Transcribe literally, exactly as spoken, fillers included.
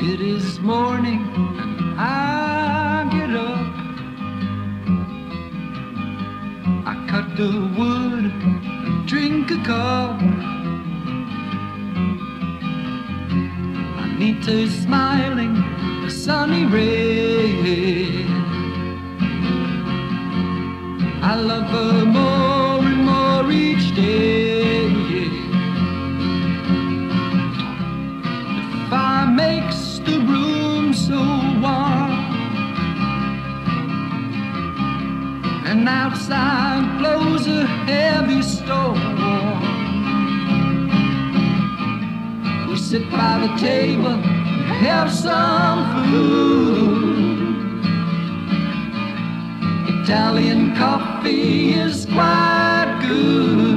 It is morning and I get up. I cut the wood and drink a cup. Anita's smiling, a sunny ray. I love her more and more each day. The fire makes the room so warm, and outside blows a heavy storm. We sit by the table, have some food. Italian coffee is quite good.